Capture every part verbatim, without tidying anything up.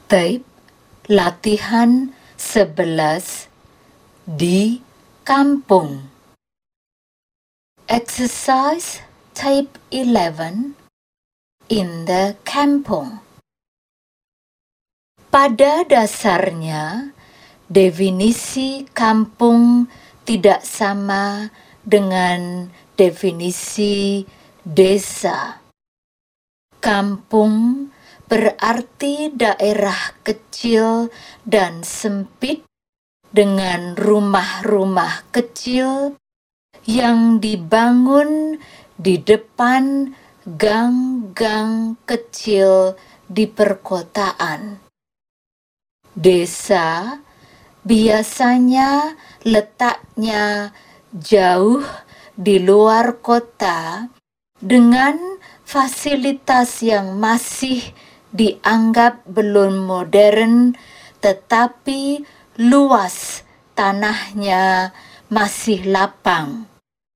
Tape latihan sebelas di kampung. Exercise tape eleven in the kampung. Pada dasarnya, definisi kampung tidak sama dengan definisi desa. Kampung berarti daerah kecil dan sempit dengan rumah-rumah kecil yang dibangun di depan gang-gang kecil di perkotaan. Desa biasanya letaknya jauh di luar kota dengan fasilitas yang masih dianggap belum modern, tetapi luas tanahnya masih lapang.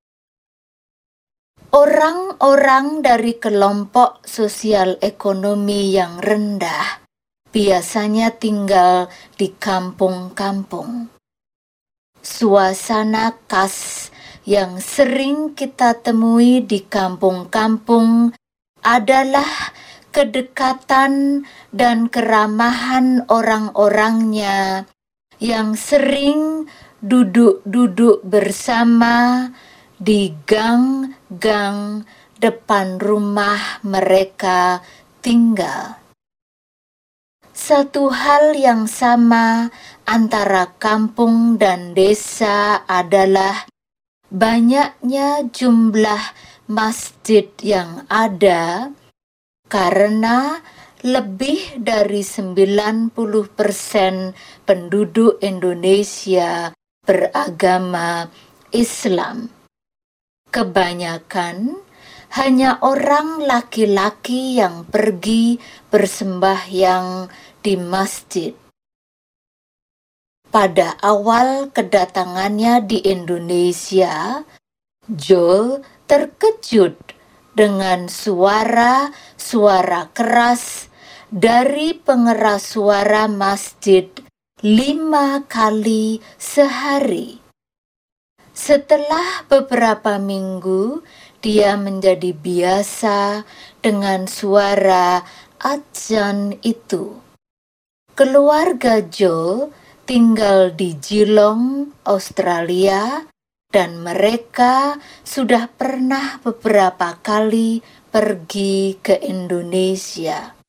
Orang-orang dari kelompok sosial ekonomi yang rendah biasanya tinggal di kampung-kampung. Suasana khas yang sering kita temui di kampung-kampung adalah kedekatan dan keramahan orang-orangnya yang sering duduk-duduk bersama di gang-gang depan rumah mereka tinggal. Satu hal yang sama antara kampung dan desa adalah banyaknya jumlah masjid yang ada, karena lebih dari sembilan puluh persen penduduk Indonesia beragama Islam. Kebanyakan hanya orang laki-laki yang pergi bersembahyang di masjid. Pada awal kedatangannya di Indonesia, Joel terkejut dengan suara-suara keras dari pengeras suara masjid lima kali sehari. Setelah beberapa minggu, dia menjadi biasa dengan suara adzan itu. Keluarga Joel tinggal di Geelong, Australia, dan mereka sudah pernah beberapa kali pergi ke Indonesia.